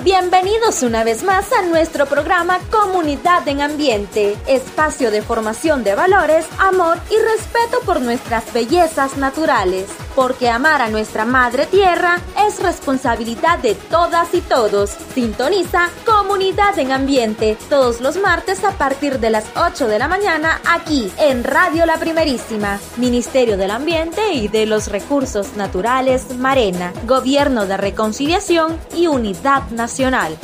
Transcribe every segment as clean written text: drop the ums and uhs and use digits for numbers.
Bienvenidos una vez más a nuestro programa Comunidad en Ambiente, espacio de formación de valores, amor y respeto por nuestras bellezas naturales, porque amar a nuestra madre tierra es responsabilidad de todas y todos. Sintoniza Comunidad en Ambiente todos los martes a partir de las 8 de la mañana aquí en Radio La Primerísima, Ministerio del Ambiente y de los Recursos Naturales Marena, Gobierno de Reconciliación y Unidad Nacional.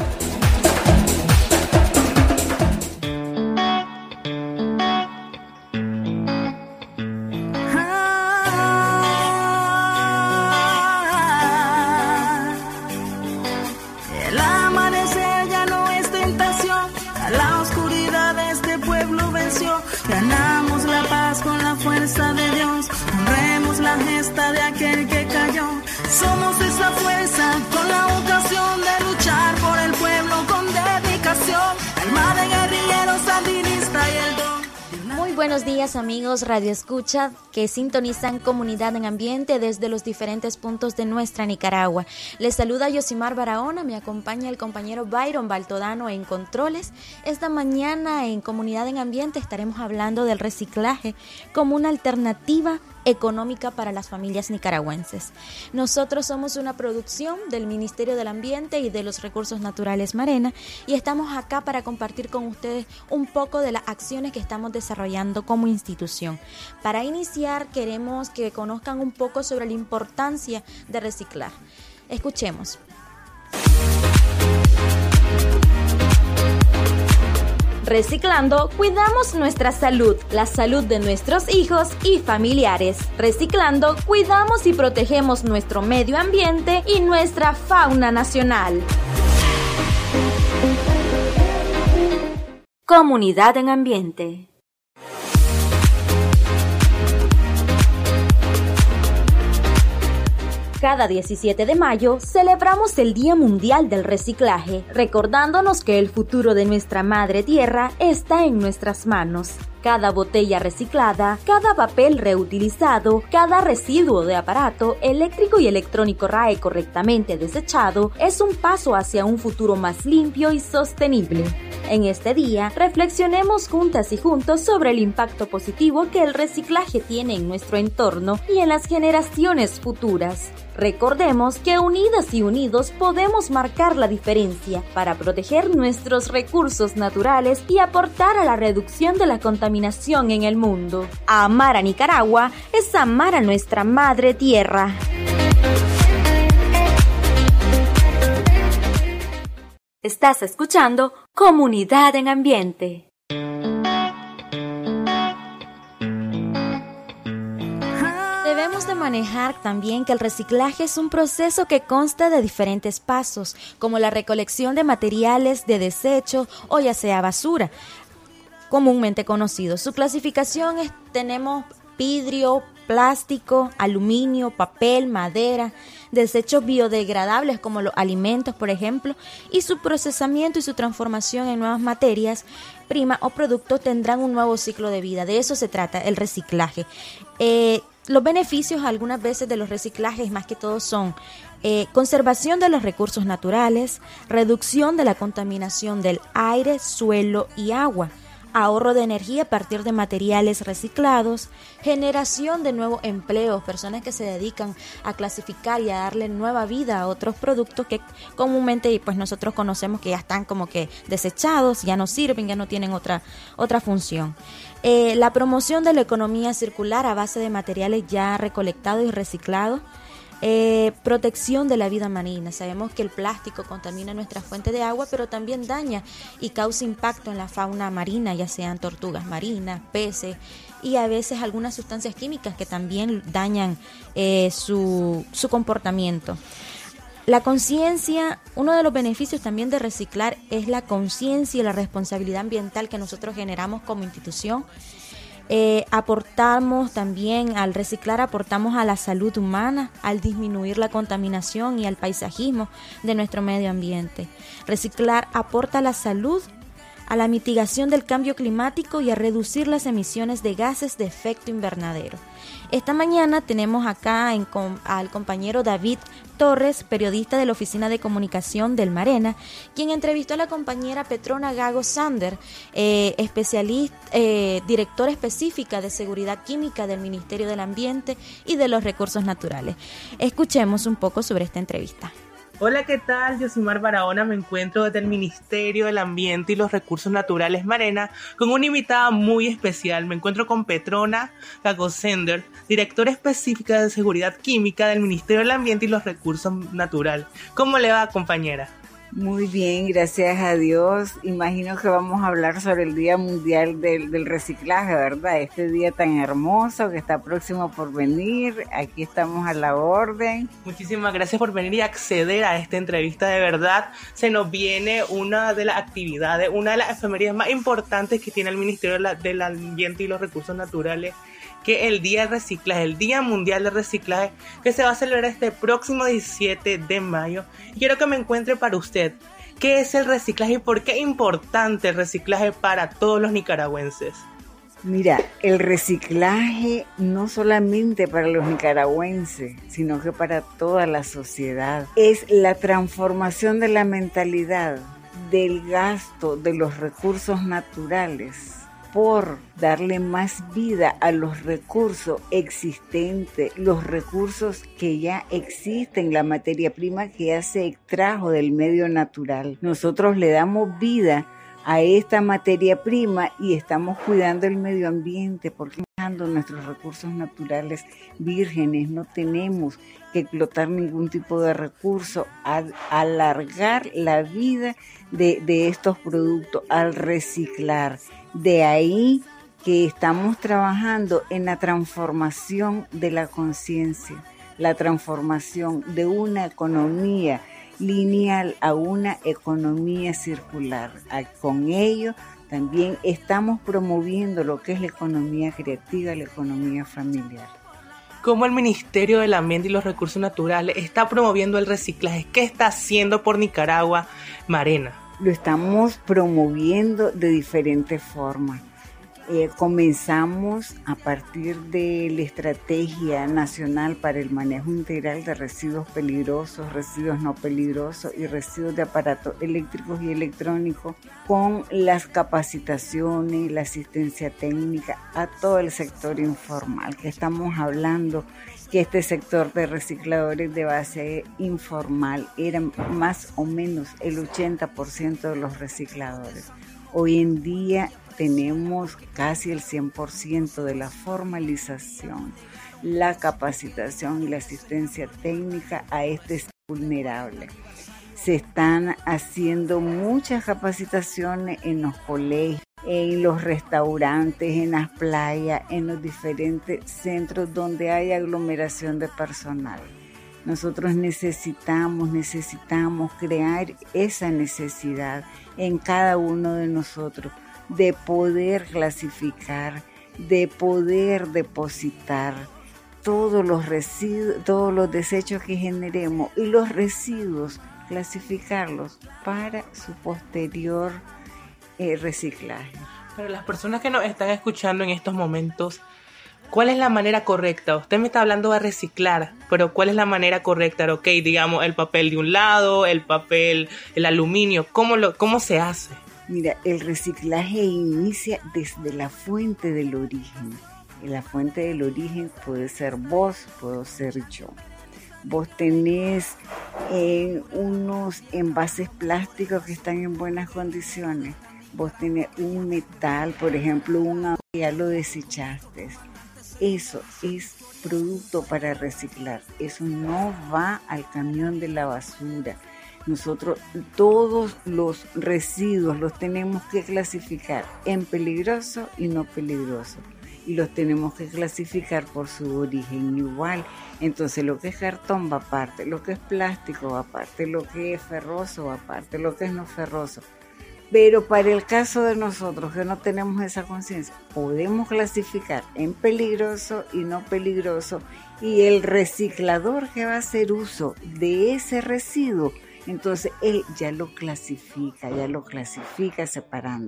El amanecer ya no es tentación, a la oscuridad de este pueblo venció. Ganamos la paz con la fuerza de Dios, honremos la gesta de aquel que cayó. Somos esa fuerza con la ocasión de luchar por el pueblo con dedicación. Alma de guerrillero sandinista y el don. Muy buenos días amigos Radio Escucha que sintonizan Comunidad en Ambiente desde los diferentes puntos de nuestra Nicaragua. Les saluda Yosimar Barahona, me acompaña el compañero Byron Baltodano en Controles. Esta mañana en Comunidad en Ambiente estaremos hablando del reciclaje como una alternativa económica para las familias nicaragüenses. Nosotros somos una producción del Ministerio del Ambiente y de los Recursos Naturales Marena y estamos acá para compartir con ustedes un poco de las acciones que estamos desarrollando como institución. Para iniciar, queremos que conozcan un poco sobre la importancia de reciclar. Escuchemos. Reciclando, cuidamos nuestra salud, la salud de nuestros hijos y familiares. Reciclando, cuidamos y protegemos nuestro medio ambiente y nuestra fauna nacional. Comunidad en Ambiente. Cada 17 de mayo celebramos el Día Mundial del Reciclaje, recordándonos que el futuro de nuestra madre tierra está en nuestras manos. Cada botella reciclada, cada papel reutilizado, cada residuo de aparato eléctrico y electrónico RAE correctamente desechado es un paso hacia un futuro más limpio y sostenible. En este día, reflexionemos juntas y juntos sobre el impacto positivo que el reciclaje tiene en nuestro entorno y en las generaciones futuras. Recordemos que unidas y unidos podemos marcar la diferencia para proteger nuestros recursos naturales y aportar a la reducción de la contaminación en el mundo. Amar a Nicaragua es amar a nuestra madre tierra. Estás escuchando Comunidad en Ambiente. Debemos de manejar también que el reciclaje es un proceso que consta de diferentes pasos, como la recolección de materiales de desecho o ya sea basura, comúnmente conocido. Su clasificación tenemos vidrio, plástico, aluminio, papel, madera, desechos biodegradables como los alimentos, por ejemplo, y su procesamiento y su transformación en nuevas materias primas o productos tendrán un nuevo ciclo de vida. De eso se trata el reciclaje. Los beneficios algunas veces de los reciclajes más que todo son conservación de los recursos naturales, reducción de la contaminación del aire, suelo y agua, ahorro de energía a partir de materiales reciclados, generación de nuevos empleos, personas que se dedican a clasificar y a darle nueva vida a otros productos que comúnmente pues nosotros conocemos que ya están como que desechados, ya no sirven, ya no tienen otra función. La promoción de la economía circular a base de materiales ya recolectados y reciclados. Protección de la vida marina. Sabemos que el plástico contamina nuestra fuente de agua, pero también daña y causa impacto en la fauna marina, ya sean tortugas marinas, peces y a veces algunas sustancias químicas que también dañan su comportamiento. La conciencia, uno de los beneficios también de reciclar es la conciencia y la responsabilidad ambiental que nosotros generamos como institución. Aportamos también, al reciclar aportamos a la salud humana, al disminuir la contaminación y al paisajismo de nuestro medio ambiente. Reciclar aporta a la salud a la mitigación del cambio climático y a reducir las emisiones de gases de efecto invernadero. Esta mañana tenemos acá al compañero David Torres, periodista de la Oficina de Comunicación del Marena, quien entrevistó a la compañera Petrona Gago Sander, directora específica de Seguridad Química del Ministerio del Ambiente y de los Recursos Naturales. Escuchemos un poco sobre esta entrevista. Hola, ¿qué tal? Yo soy Mar Barahona, me encuentro desde el Ministerio del Ambiente y los Recursos Naturales Marena con una invitada muy especial. Me encuentro con Petrona Gago Sander, directora específica de Seguridad Química del Ministerio del Ambiente y los Recursos Naturales. ¿Cómo le va, compañera? Muy bien, gracias a Dios. Imagino que vamos a hablar sobre el Día Mundial del Reciclaje, ¿verdad? Este día tan hermoso que está próximo por venir. Aquí estamos a la orden. Muchísimas gracias por venir y acceder a esta entrevista. De verdad, se nos viene una de las actividades, una de las efemérides más importantes que tiene el Ministerio del Ambiente y los Recursos Naturales, que es el Día del Reciclaje, el Día Mundial del Reciclaje, que se va a celebrar este próximo 17 de mayo. Y quiero que me encuentre para usted, ¿qué es el reciclaje y por qué es importante el reciclaje para todos los nicaragüenses? Mira, el reciclaje no solamente para los nicaragüenses, sino que para toda la sociedad. Es la transformación de la mentalidad, del gasto de los recursos naturales, por darle más vida a los recursos existentes, los recursos que ya existen, la materia prima que ya se extrajo del medio natural. Nosotros le damos vida a esta materia prima y estamos cuidando el medio ambiente porque dejando nuestros recursos naturales vírgenes. No tenemos que explotar ningún tipo de recurso, alargar la vida de estos productos al reciclar. De ahí que estamos trabajando en la transformación de la conciencia, la transformación de una economía lineal a una economía circular. Con ello también estamos promoviendo lo que es la economía creativa, la economía familiar. ¿Cómo el Ministerio del Ambiente y los Recursos Naturales está promoviendo el reciclaje? ¿Qué está haciendo por Nicaragua, Marena? Lo estamos promoviendo de diferentes formas. Comenzamos a partir de la Estrategia Nacional para el Manejo Integral de Residuos Peligrosos, Residuos No Peligrosos y Residuos de Aparatos Eléctricos y Electrónicos, con las capacitaciones, la asistencia técnica a todo el sector informal, que estamos hablando que este sector de recicladores de base informal era más o menos el 80% de los recicladores. Hoy en día tenemos casi el 100% de la formalización, la capacitación y la asistencia técnica a este vulnerable. Se están haciendo muchas capacitaciones en los colegios, en los restaurantes, en las playas, en los diferentes centros donde hay aglomeración de personal. Nosotros necesitamos crear esa necesidad en cada uno de nosotros de poder clasificar, de poder depositar todos los residuos, todos los desechos que generemos y los residuos, clasificarlos para su posterior reciclaje. Pero las personas que nos están escuchando en estos momentos, ¿cuál es la manera correcta? Usted me está hablando de reciclar, pero ¿cuál es la manera correcta? Ok, digamos, el papel de un lado, el papel, el aluminio, ¿cómo se hace? Mira, el reciclaje inicia desde la fuente del origen. Y la fuente del origen puede ser vos, puedo ser yo. Vos tenés unos envases plásticos que están en buenas condiciones. Vos tenés un metal, por ejemplo, ya lo desechaste. Eso es producto para reciclar. Eso no va al camión de la basura. Nosotros todos los residuos los tenemos que clasificar en peligroso y no peligroso. Y los tenemos que clasificar por su origen igual. Entonces lo que es cartón va aparte, lo que es plástico va aparte, lo que es ferroso va aparte, lo que es no ferroso. Pero para el caso de nosotros que no tenemos esa conciencia, podemos clasificar en peligroso y no peligroso. Y el reciclador que va a hacer uso de ese residuo, entonces él ya lo clasifica separando.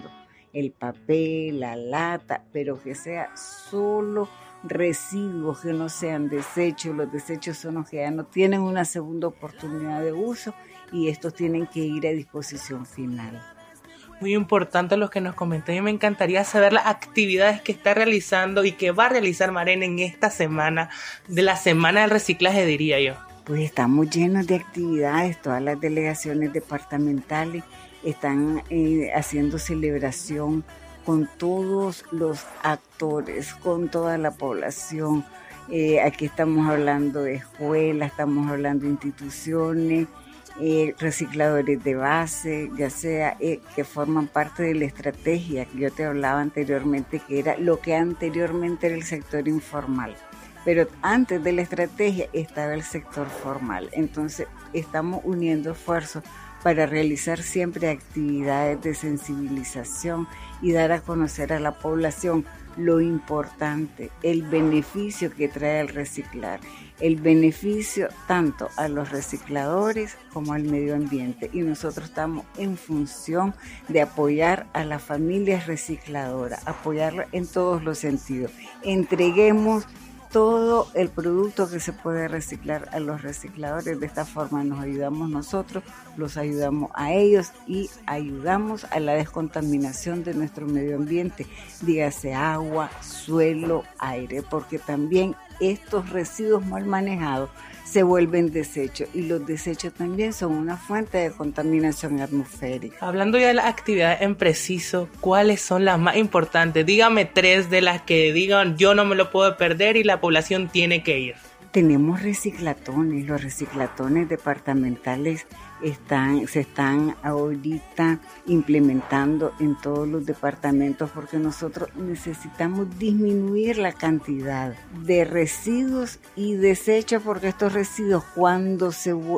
el papel, la lata, pero que sea solo residuos, que no sean desechos. Los desechos son los que ya no tienen una segunda oportunidad de uso y estos tienen que ir a disposición final. Muy importante lo que nos comentó y me encantaría saber las actividades que está realizando y que va a realizar Marén en esta semana, de la Semana del Reciclaje, diría yo. Pues estamos llenos de actividades, todas las delegaciones departamentales están haciendo celebración con todos los actores, con toda la población. Aquí estamos hablando de escuelas, estamos hablando de instituciones, recicladores de base, ya sea que forman parte de la estrategia que yo te hablaba anteriormente, que era lo que anteriormente era el sector informal. Pero antes de la estrategia estaba el sector formal. Entonces estamos uniendo esfuerzos para realizar siempre actividades de sensibilización y dar a conocer a la población lo importante, el beneficio que trae el reciclar, el beneficio tanto a los recicladores como al medio ambiente. Y nosotros estamos en función de apoyar a las familias recicladoras, apoyarlas en todos los sentidos. Entreguemos todo el producto que se puede reciclar a los recicladores. De esta forma nos ayudamos nosotros, los ayudamos a ellos y ayudamos a la descontaminación de nuestro medio ambiente, dígase agua, suelo, aire, porque también estos residuos mal manejados se vuelven desechos y los desechos también son una fuente de contaminación atmosférica. Hablando ya de las actividades en preciso, ¿cuáles son las más importantes? Dígame 3 de las que digan yo no me lo puedo perder y la población tiene que ir. Tenemos reciclatones, los reciclatones departamentales se están ahorita implementando en todos los departamentos porque nosotros necesitamos disminuir la cantidad de residuos y desechos, porque estos residuos cuando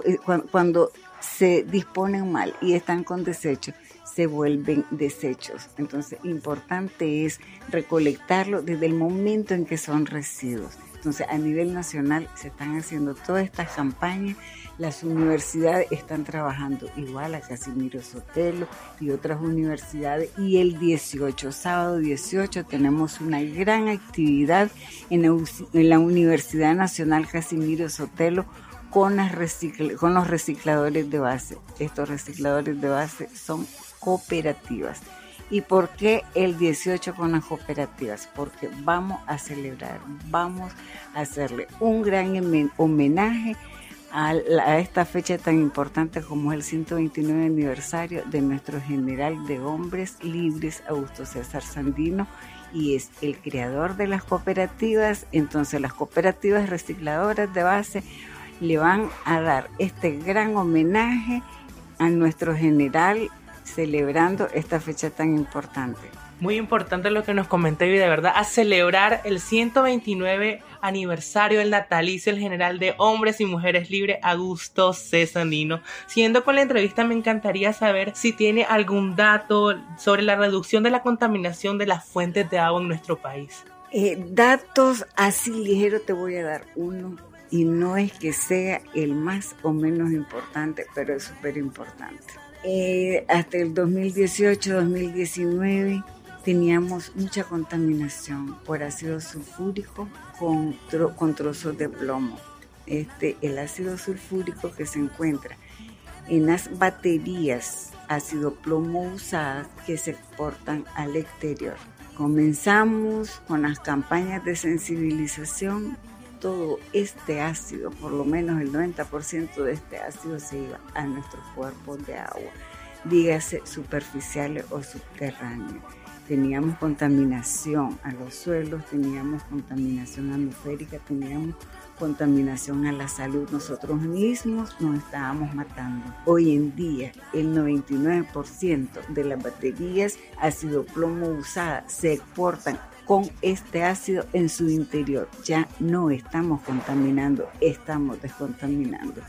se disponen mal y están con desechos se vuelven desechos. Entonces importante es recolectarlo desde el momento en que son residuos. Entonces a nivel nacional se están haciendo todas estas campañas. Las universidades están trabajando igual, a Casimiro Sotelo y otras universidades, y el 18, sábado 18, tenemos una gran actividad en la Universidad Nacional Casimiro Sotelo con los recicladores de base. Estos recicladores de base son cooperativas. ¿Y por qué el 18 con las cooperativas? Porque vamos a celebrar, vamos a hacerle un gran homenaje a esta fecha tan importante como es el 129 aniversario de nuestro general de hombres libres, Augusto César Sandino, y es el creador de las cooperativas. Entonces las cooperativas recicladoras de base le van a dar este gran homenaje a nuestro general, celebrando esta fecha tan importante. Muy importante lo que nos comenté, y de verdad a celebrar el 129 aniversario del natalicio del general de hombres y mujeres libres, Augusto César Sandino. Siguiendo con la entrevista, me encantaría saber si tiene algún dato sobre la reducción de la contaminación de las fuentes de agua en nuestro país. Datos así ligeros te voy a dar uno, y no es que sea el más o menos importante, pero es súper importante. Hasta el 2018-2019 teníamos mucha contaminación por ácido sulfúrico con trozos de plomo. El ácido sulfúrico que se encuentra en las baterías ácido plomo usadas que se exportan al exterior. Comenzamos con las campañas de sensibilización. Todo este ácido, por lo menos el 90% de este ácido se iba a nuestros cuerpos de agua, dígase superficiales o subterráneos. Teníamos contaminación a los suelos, teníamos contaminación atmosférica, teníamos contaminación a la salud. Nosotros mismos nos estábamos matando. Hoy en día, el 99% de las baterías ácido plomo usadas se exportan con este ácido en su interior. Ya no estamos contaminando, estamos descontaminando.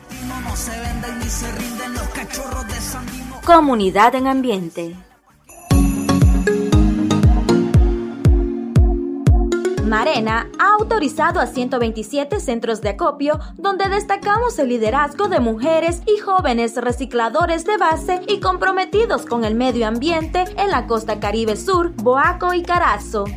Comunidad en Ambiente. Marena ha autorizado a 127 centros de acopio donde destacamos el liderazgo de mujeres y jóvenes recicladores de base y comprometidos con el medio ambiente en la costa Caribe Sur, Boaco y Carazo.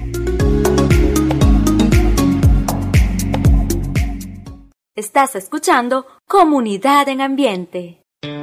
Estás escuchando Comunidad en Ambiente.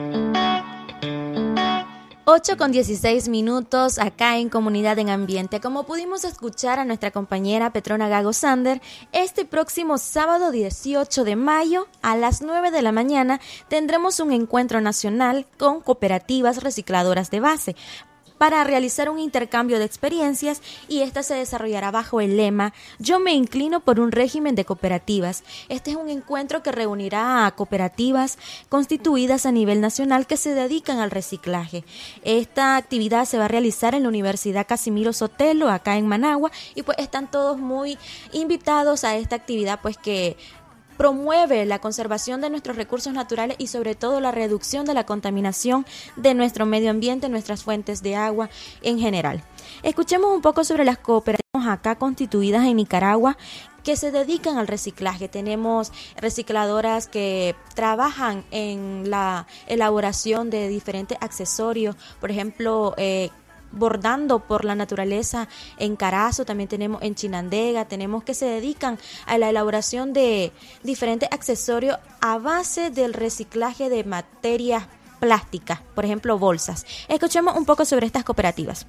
8:16 acá en Comunidad en Ambiente. Como pudimos escuchar a nuestra compañera Petrona Gago Sander, este próximo sábado 18 de mayo a las 9 de la mañana tendremos un encuentro nacional con cooperativas recicladoras de base para realizar un intercambio de experiencias, y esta se desarrollará bajo el lema "Yo me inclino por un régimen de cooperativas". Este es un encuentro que reunirá a cooperativas constituidas a nivel nacional que se dedican al reciclaje. Esta actividad se va a realizar en la Universidad Casimiro Sotelo, acá en Managua, y pues están todos muy invitados a esta actividad, pues que promueve la conservación de nuestros recursos naturales y sobre todo la reducción de la contaminación de nuestro medio ambiente, nuestras fuentes de agua en general. Escuchemos un poco sobre las cooperativas acá constituidas en Nicaragua que se dedican al reciclaje. Tenemos recicladoras que trabajan en la elaboración de diferentes accesorios, por ejemplo, bordando por la naturaleza en Carazo, también tenemos en Chinandega, tenemos que se dedican a la elaboración de diferentes accesorios a base del reciclaje de materias plásticas, por ejemplo bolsas. Escuchemos un poco sobre estas cooperativas.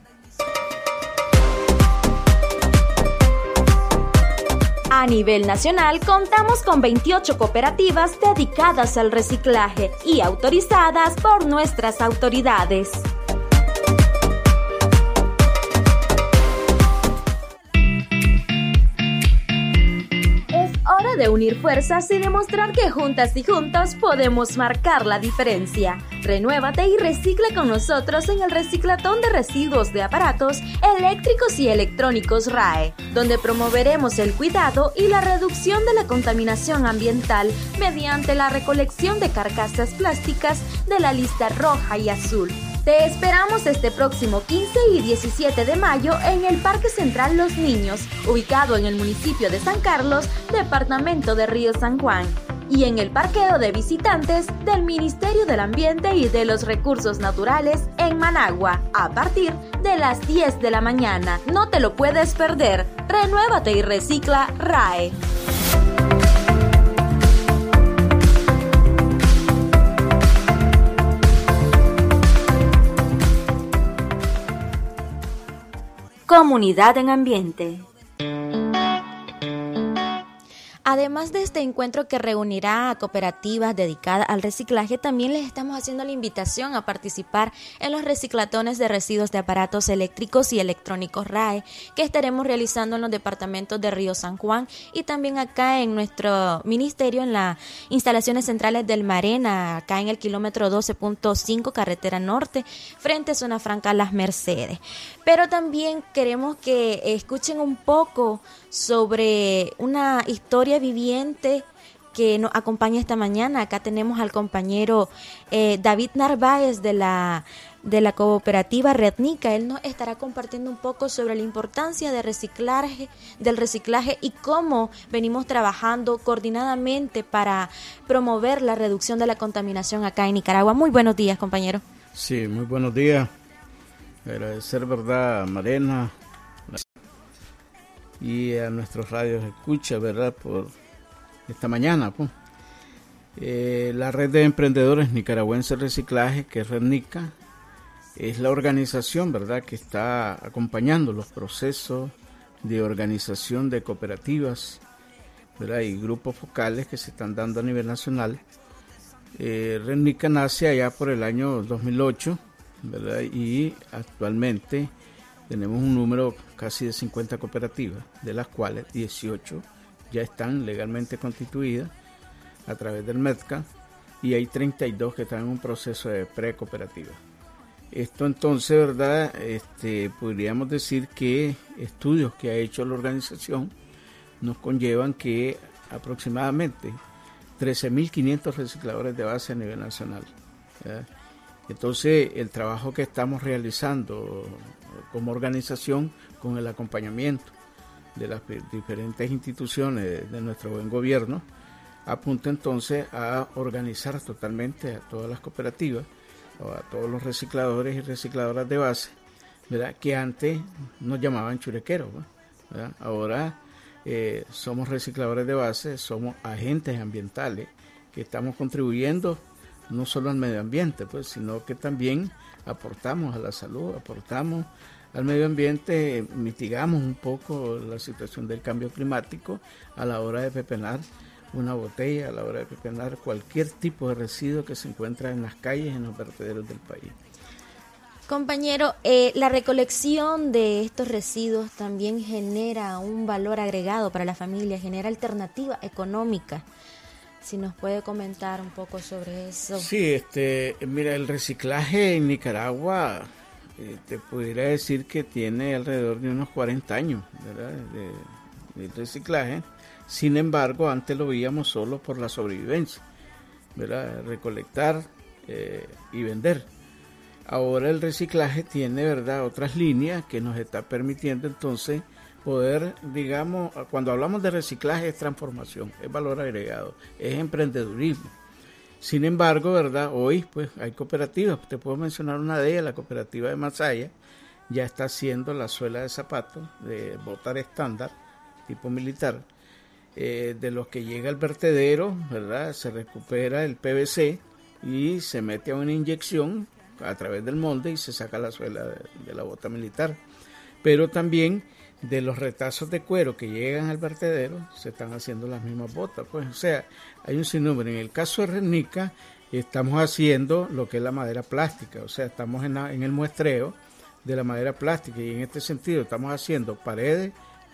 A nivel nacional contamos con 28 cooperativas dedicadas al reciclaje y autorizadas por nuestras autoridades. Hora de unir fuerzas y demostrar que juntas y juntos podemos marcar la diferencia. Renuévate y recicla con nosotros en el Reciclatón de Residuos de Aparatos Eléctricos y Electrónicos RAE, donde promoveremos el cuidado y la reducción de la contaminación ambiental mediante la recolección de carcasas plásticas de la lista roja y azul. Te esperamos este próximo 15 y 17 de mayo en el Parque Central Los Niños, ubicado en el municipio de San Carlos, departamento de Río San Juan, y en el parqueo de visitantes del Ministerio del Ambiente y de los Recursos Naturales en Managua, a partir de las 10 de la mañana. No te lo puedes perder. Renuévate y recicla RAE. Comunidad en Ambiente. Además de este encuentro que reunirá a cooperativas dedicadas al reciclaje, también les estamos haciendo la invitación a participar en los reciclatones de residuos de aparatos eléctricos y electrónicos RAE que estaremos realizando en los departamentos de Río San Juan y también acá en nuestro ministerio en las instalaciones centrales del Marena, acá en el kilómetro 12.5 carretera norte, frente a Zona Franca Las Mercedes. Pero también queremos que escuchen un poco sobre una historia viviente que nos acompaña esta mañana. Acá tenemos al compañero David Narváez de la cooperativa Rednica. Él nos estará compartiendo un poco sobre la importancia del reciclaje y cómo venimos trabajando coordinadamente para promover la reducción de la contaminación acá en Nicaragua. Muy buenos días, compañero. Sí, muy buenos días. Agradecer, verdad, a Marena y a nuestros radios escucha, verdad, por esta mañana. Pues. La red de emprendedores nicaragüenses de reciclaje, que es Rednica, es la organización, verdad, que está acompañando los procesos de organización de cooperativas, verdad, y grupos focales que se están dando a nivel nacional. Rednica nace allá por el año 2008, ¿verdad? Y actualmente tenemos un número casi de 50 cooperativas, de las cuales 18 ya están legalmente constituidas a través del MEDCA y hay 32 que están en un proceso de pre-cooperativa. Esto entonces, ¿verdad? Podríamos decir que estudios que ha hecho la organización nos conllevan que aproximadamente 13.500 recicladores de base a nivel nacional, ¿verdad? Entonces, el trabajo que estamos realizando como organización con el acompañamiento de las diferentes instituciones de nuestro buen gobierno, apunta entonces a organizar totalmente a todas las cooperativas o a todos los recicladores y recicladoras de base, ¿verdad?, que antes nos llamaban churequeros, ¿verdad? Ahora somos recicladores de base, somos agentes ambientales que estamos contribuyendo no solo al medio ambiente, pues, sino que también aportamos a la salud, aportamos al medio ambiente, mitigamos un poco la situación del cambio climático a la hora de pepenar una botella, a la hora de pepenar cualquier tipo de residuo que se encuentra en las calles, en los vertederos del país. Compañero, la recolección de estos residuos también genera un valor agregado para la familia, genera alternativa económica. Si nos puede comentar un poco sobre eso. Sí, mira, el reciclaje en Nicaragua, te pudiera decir que tiene alrededor de unos 40 años, ¿verdad?, de reciclaje. Sin embargo, antes lo veíamos solo por la sobrevivencia, ¿verdad?, recolectar y vender. Ahora el reciclaje tiene, ¿verdad?, otras líneas que nos está permitiendo entonces poder, digamos, cuando hablamos de reciclaje es transformación, es valor agregado, es emprendedurismo. Sin embargo, ¿verdad?, hoy pues hay cooperativas, te puedo mencionar una de ellas, la cooperativa de Masaya, ya está haciendo la suela de zapatos de botar estándar, tipo militar, de los que llega al vertedero, ¿verdad?, se recupera el PVC y se mete a una inyección a través del molde y se saca la suela de la bota militar. Pero también de los retazos de cuero que llegan al vertedero se están haciendo las mismas botas, pues, o sea, hay un sinnúmero. En el caso de Rednica estamos haciendo lo que es la madera plástica, o sea, estamos en el muestreo de la madera plástica y en este sentido estamos haciendo paredes,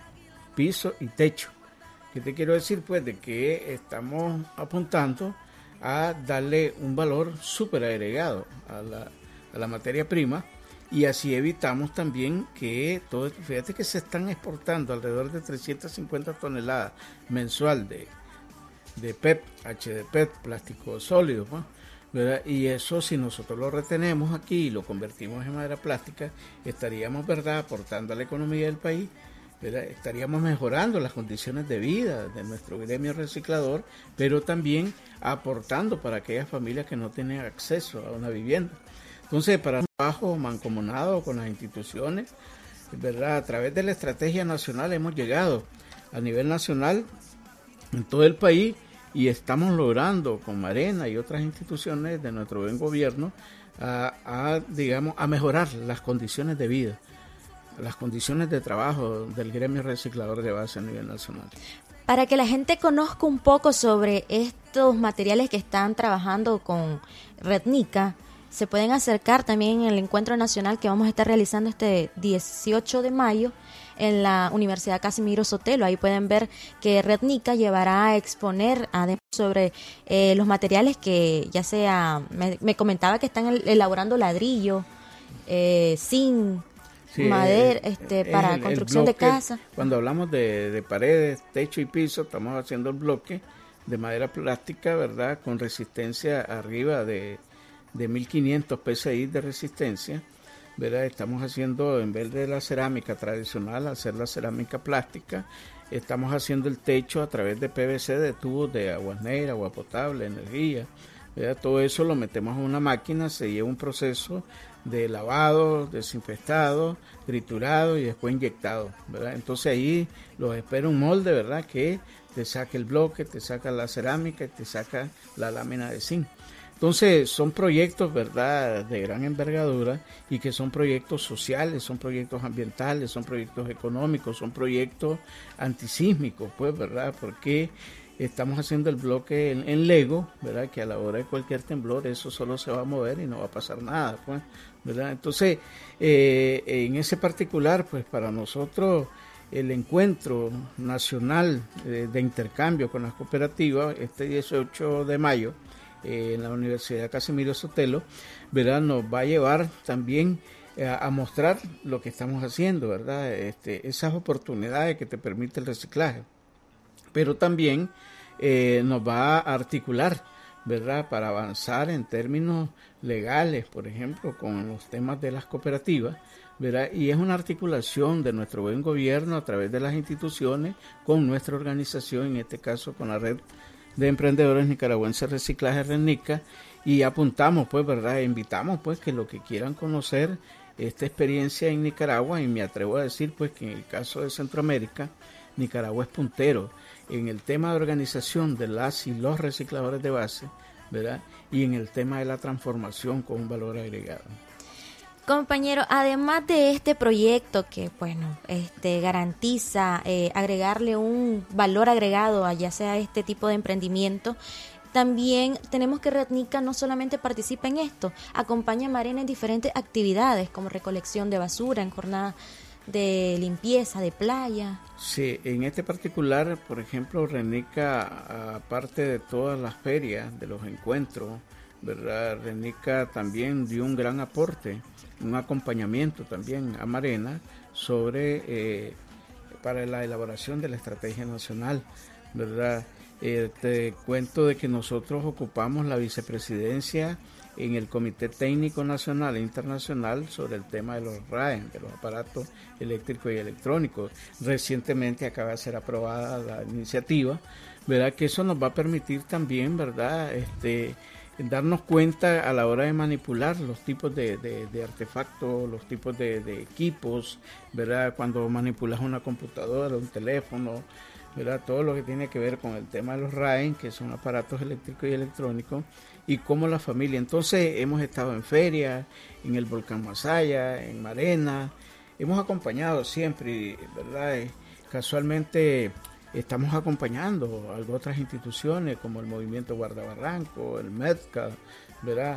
piso y techo. ¿Qué te quiero decir? Pues de que estamos apuntando a darle un valor súper agregado a la materia prima y así evitamos también que todo, fíjate que se están exportando alrededor de 350 toneladas mensual de PET, HDPE, plástico sólido, ¿verdad? Y eso, si nosotros lo retenemos aquí y lo convertimos en madera plástica, estaríamos, ¿verdad?, aportando a la economía del país, ¿verdad? Estaríamos mejorando las condiciones de vida de nuestro gremio reciclador, pero también aportando para aquellas familias que no tienen acceso a una vivienda. Entonces, para un trabajo mancomunado con las instituciones, ¿verdad?, a través de la estrategia nacional hemos llegado a nivel nacional en todo el país y estamos logrando con Marena y otras instituciones de nuestro buen gobierno digamos, a mejorar las condiciones de vida, las condiciones de trabajo del gremio reciclador de base a nivel nacional. Para que la gente conozca un poco sobre estos materiales que están trabajando con Rednica, se pueden acercar también en el encuentro nacional que vamos a estar realizando este 18 de mayo en la Universidad Casimiro Sotelo. Ahí pueden ver que Rednica llevará a exponer sobre los materiales que ya sea, me comentaba que están elaborando ladrillo, zinc, sí, madera, para construcción bloque, de casa. Cuando hablamos de paredes, techo y piso, estamos haciendo el bloque de madera plástica, ¿verdad?, con resistencia arriba de 1500 PSI de resistencia, ¿verdad? Estamos haciendo, en vez de la cerámica tradicional, hacer la cerámica plástica. Estamos haciendo el techo a través de PVC, de tubos de agua negra, agua potable, energía, ¿verdad? Todo eso lo metemos en una máquina, se lleva un proceso de lavado, desinfectado, triturado y después inyectado, ¿verdad? Entonces ahí los espera un molde, ¿verdad?, que te saca el bloque, te saca la cerámica y te saca la lámina de zinc. Entonces son proyectos, ¿verdad?, de gran envergadura y que son proyectos sociales, son proyectos ambientales, son proyectos económicos, son proyectos antisísmicos, pues, ¿verdad?, porque estamos haciendo el bloque en Lego, ¿verdad?, que a la hora de cualquier temblor eso solo se va a mover y no va a pasar nada, pues, ¿verdad? Entonces, en ese particular, pues para nosotros el encuentro nacional de intercambio con las cooperativas, este 18 de mayo, en la Universidad Casimiro Sotelo, ¿verdad?, nos va a llevar también a mostrar lo que estamos haciendo, ¿verdad?, esas oportunidades que te permite el reciclaje, pero también nos va a articular ¿verdad?, para avanzar en términos legales, por ejemplo, con los temas de las cooperativas, ¿verdad? Y es una articulación de nuestro buen gobierno a través de las instituciones con nuestra organización, en este caso con la Red de Emprendedores Nicaragüenses Reciclaje RENICA, y apuntamos, pues, ¿verdad?, e invitamos, pues, que lo que quieran conocer esta experiencia en Nicaragua, y me atrevo a decir, pues, que en el caso de Centroamérica, Nicaragua es puntero en el tema de organización de las y los recicladores de base, ¿verdad?, y en el tema de la transformación con un valor agregado. Compañero, además de este proyecto que, bueno, garantiza agregarle un valor agregado a ya sea este tipo de emprendimiento, también tenemos que RENICA no solamente participa en esto, acompaña a Marena en diferentes actividades como recolección de basura, en jornadas de limpieza de playa. Sí, en este particular, por ejemplo, RENICA, aparte de todas las ferias, de los encuentros, ¿verdad?, RENICA también dio un gran aporte, un acompañamiento también a Marena sobre para la elaboración de la estrategia nacional, ¿verdad? Te cuento de que nosotros ocupamos la vicepresidencia en el Comité Técnico Nacional e Internacional sobre el tema de los RAEN, de los aparatos eléctricos y electrónicos. Recientemente acaba de ser aprobada la iniciativa, ¿verdad?, que eso nos va a permitir también, ¿verdad?, darnos cuenta a la hora de manipular los tipos de artefactos, los tipos de equipos, ¿verdad?, cuando manipulas una computadora, un teléfono, ¿verdad?, todo lo que tiene que ver con el tema de los RAEN, que son aparatos eléctricos y electrónicos, y cómo la familia. Entonces hemos estado en ferias, en el Volcán Masaya, en Marena, hemos acompañado siempre, ¿verdad? Casualmente estamos acompañando a otras instituciones como el Movimiento Guardabarranco, el MEDCA, ¿verdad?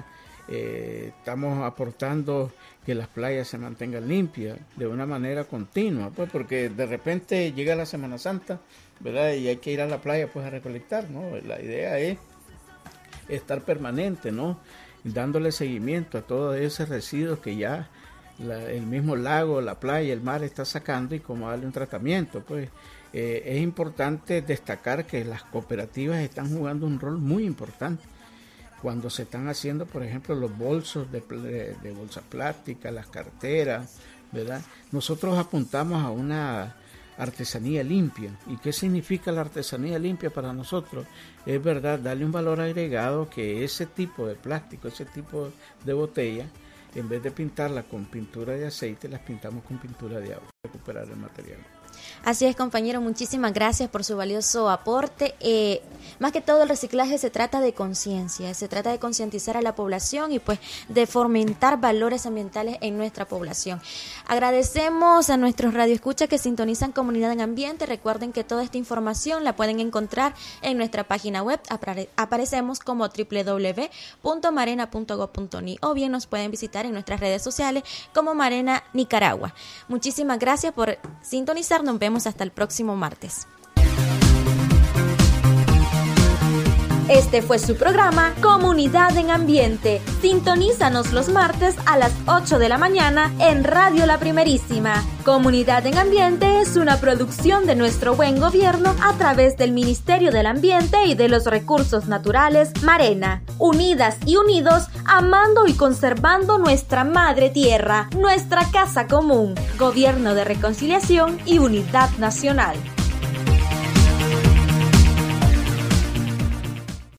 Estamos aportando que las playas se mantengan limpias de una manera continua, pues, porque de repente llega la Semana Santa, ¿verdad?, y hay que ir a la playa, pues, a recolectar, ¿no? La idea es estar permanente, ¿no?, dándole seguimiento a todos esos residuos que ya el mismo lago, la playa, el mar está sacando, y cómo darle un tratamiento, pues. Es importante destacar que las cooperativas están jugando un rol muy importante cuando se están haciendo, por ejemplo, los bolsos de bolsa plástica, las carteras, ¿verdad? Nosotros apuntamos a una artesanía limpia. ¿Y qué significa la artesanía limpia para nosotros? Es verdad, darle un valor agregado, que ese tipo de plástico, ese tipo de botella, en vez de pintarla con pintura de aceite, las pintamos con pintura de agua, recuperar el material. Así es, compañero, muchísimas gracias por su valioso aporte. Más que todo, el reciclaje se trata de conciencia, se trata de concientizar a la población y pues de fomentar valores ambientales en nuestra población. Agradecemos a nuestros radioescuchas que sintonizan Comunidad en Ambiente. Recuerden que toda esta información la pueden encontrar en nuestra página web. Aparecemos como www.marena.gov.ni, o bien nos pueden visitar en nuestras redes sociales como Marena Nicaragua. Muchísimas gracias por sintonizar. Nos vemos hasta el próximo martes. Este fue su programa Comunidad en Ambiente. Sintonízanos los martes a las 8 de la mañana en Radio La Primerísima. Comunidad en Ambiente es una producción de nuestro buen gobierno a través del Ministerio del Ambiente y de los Recursos Naturales, Marena. Unidas y unidos, amando y conservando nuestra madre tierra, nuestra casa común. Gobierno de Reconciliación y Unidad Nacional.